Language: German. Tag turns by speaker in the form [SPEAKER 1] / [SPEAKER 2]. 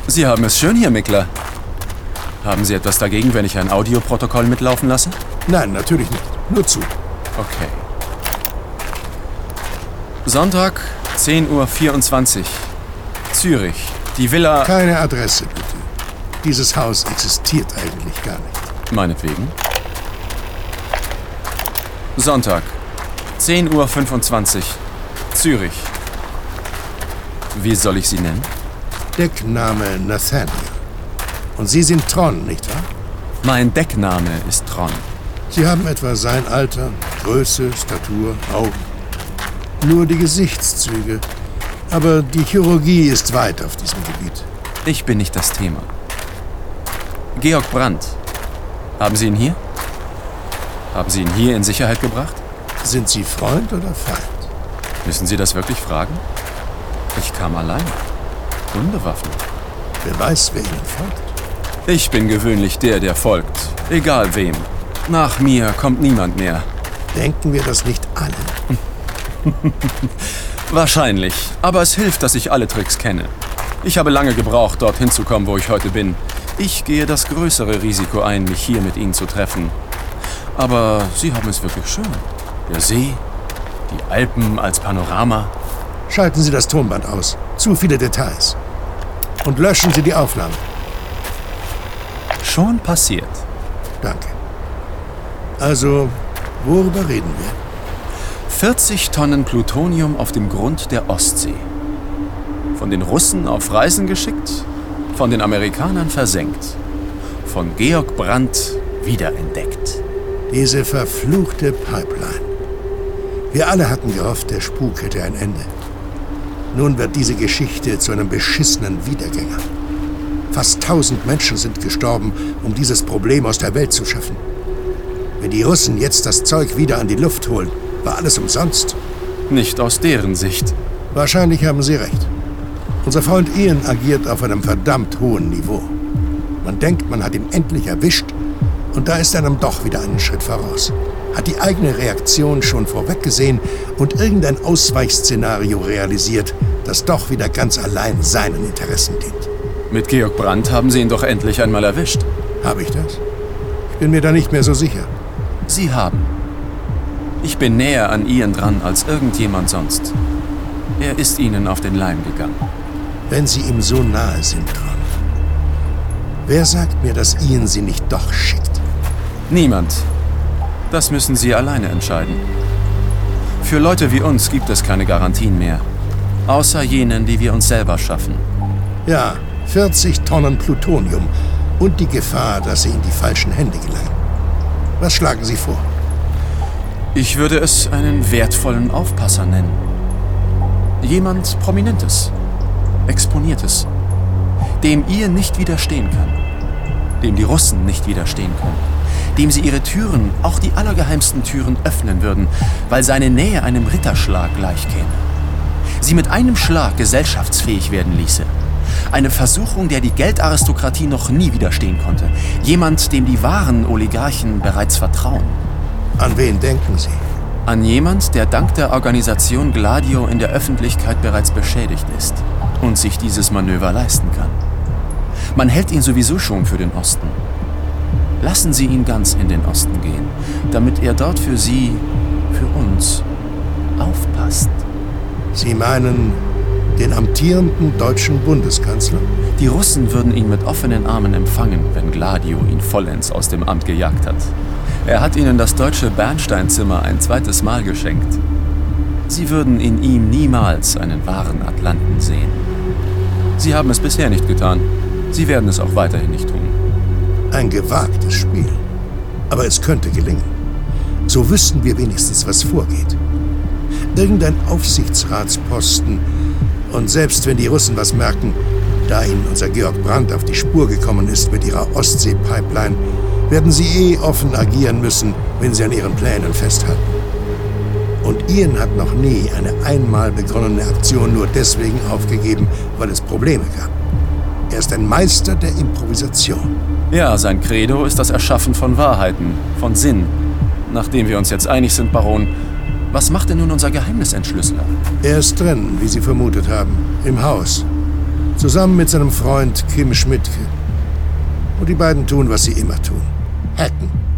[SPEAKER 1] Sie haben es schön hier, Mickler. Haben Sie etwas dagegen, wenn ich ein Audioprotokoll mitlaufen lasse?
[SPEAKER 2] Nein, natürlich nicht. Nur zu.
[SPEAKER 1] Okay. Sonntag, 10:24 Uhr. Zürich. Die Villa...
[SPEAKER 2] Keine Adresse, bitte. Dieses Haus existiert eigentlich gar nicht.
[SPEAKER 1] Meinetwegen. Sonntag, 10:25 Uhr. Zürich. Wie soll ich Sie nennen?
[SPEAKER 2] Deckname Nathaniel. Und Sie sind Tron, nicht wahr?
[SPEAKER 1] Mein Deckname ist Tron.
[SPEAKER 2] Sie haben etwa sein Alter, Größe, Statur, Augen. Nur die Gesichtszüge. Aber die Chirurgie ist weit auf diesem Gebiet.
[SPEAKER 1] Ich bin nicht das Thema. Georg Brandt. Haben Sie ihn hier? Haben Sie ihn hier in Sicherheit gebracht?
[SPEAKER 2] Sind Sie Freund oder Feind?
[SPEAKER 1] Müssen Sie das wirklich fragen? Ich kam allein. Unbewaffnet.
[SPEAKER 2] Wer weiß, wer Ihnen folgt.
[SPEAKER 1] Ich bin gewöhnlich der folgt. Egal wem. Nach mir kommt niemand mehr.
[SPEAKER 2] Denken wir das nicht alle?
[SPEAKER 1] Wahrscheinlich. Aber es hilft, dass ich alle Tricks kenne. Ich habe lange gebraucht, dorthin zu kommen, wo ich heute bin. Ich gehe das größere Risiko ein, mich hier mit Ihnen zu treffen. Aber Sie haben es wirklich schön. Der See, die Alpen als Panorama.
[SPEAKER 2] Schalten Sie das Tonband aus. Zu viele Details. Und löschen Sie die Aufnahme.
[SPEAKER 1] Schon passiert.
[SPEAKER 2] Danke. Also, worüber reden wir?
[SPEAKER 1] 40 Tonnen Plutonium auf dem Grund der Ostsee. Von den Russen auf Reisen geschickt, von den Amerikanern versenkt. Von Georg Brandt wiederentdeckt.
[SPEAKER 2] Diese verfluchte Pipeline. Wir alle hatten gehofft, der Spuk hätte ein Ende. Nun wird diese Geschichte zu einem beschissenen Wiedergänger. Fast 1000 Menschen sind gestorben, um dieses Problem aus der Welt zu schaffen. Wenn die Russen jetzt das Zeug wieder an die Luft holen, war alles umsonst.
[SPEAKER 1] Nicht aus deren Sicht.
[SPEAKER 2] Wahrscheinlich haben Sie recht. Unser Freund Ian agiert auf einem verdammt hohen Niveau. Man denkt, man hat ihn endlich erwischt, und da ist er einem doch wieder einen Schritt voraus. Hat die eigene Reaktion schon vorweggesehen und irgendein Ausweichszenario realisiert, das doch wieder ganz allein seinen Interessen dient.
[SPEAKER 1] Mit Georg Brandt haben Sie ihn doch endlich einmal erwischt.
[SPEAKER 2] Habe ich das? Ich bin mir da nicht mehr so sicher.
[SPEAKER 1] Sie haben. Ich bin näher an Ian dran als irgendjemand sonst. Er ist Ihnen auf den Leim gegangen.
[SPEAKER 2] Wenn Sie ihm so nahe sind, Tron. Wer sagt mir, dass Ian Sie nicht doch schickt?
[SPEAKER 1] Niemand. Das müssen Sie alleine entscheiden. Für Leute wie uns gibt es keine Garantien mehr. Außer jenen, die wir uns selber schaffen.
[SPEAKER 2] Ja, 40 Tonnen Plutonium und die Gefahr, dass sie in die falschen Hände gelangen. Was schlagen Sie vor?
[SPEAKER 1] Ich würde es einen wertvollen Aufpasser nennen. Jemand Prominentes, Exponiertes, dem ihr nicht widerstehen kann, dem die Russen nicht widerstehen können, dem sie ihre Türen, auch die allergeheimsten Türen, öffnen würden, weil seine Nähe einem Ritterschlag gleichkäme. Sie mit einem Schlag gesellschaftsfähig werden ließe. Eine Versuchung, der die Geldaristokratie noch nie widerstehen konnte. Jemand, dem die wahren Oligarchen bereits vertrauen.
[SPEAKER 2] An wen denken Sie?
[SPEAKER 1] An jemand, der dank der Organisation Gladio in der Öffentlichkeit bereits beschädigt ist und sich dieses Manöver leisten kann. Man hält ihn sowieso schon für den Osten. Lassen Sie ihn ganz in den Osten gehen, damit er dort für Sie, für uns, aufpasst.
[SPEAKER 2] Sie meinen den amtierenden deutschen Bundeskanzler?
[SPEAKER 1] Die Russen würden ihn mit offenen Armen empfangen, wenn Gladio ihn vollends aus dem Amt gejagt hat. Er hat ihnen das deutsche Bernsteinzimmer ein zweites Mal geschenkt. Sie würden in ihm niemals einen wahren Atlanten sehen. Sie haben es bisher nicht getan. Sie werden es auch weiterhin nicht tun.
[SPEAKER 2] Ein gewagtes Spiel. Aber es könnte gelingen. So wüssten wir wenigstens, was vorgeht. Irgendein Aufsichtsratsposten. Und selbst wenn die Russen was merken, da ihnen unser Georg Brandt auf die Spur gekommen ist mit ihrer Ostsee-Pipeline, werden sie offen agieren müssen, wenn sie an ihren Plänen festhalten. Und Ian hat noch nie eine einmal begonnene Aktion nur deswegen aufgegeben, weil es Probleme gab. Er ist ein Meister der Improvisation.
[SPEAKER 1] Ja, sein Credo ist das Erschaffen von Wahrheiten, von Sinn. Nachdem wir uns jetzt einig sind, Baron, was macht denn nun unser Geheimnisentschlüsseler?
[SPEAKER 2] Er ist drin, wie Sie vermutet haben, im Haus. Zusammen mit seinem Freund Kim Schmidtke. Und die beiden tun, was sie immer tun. Hacken.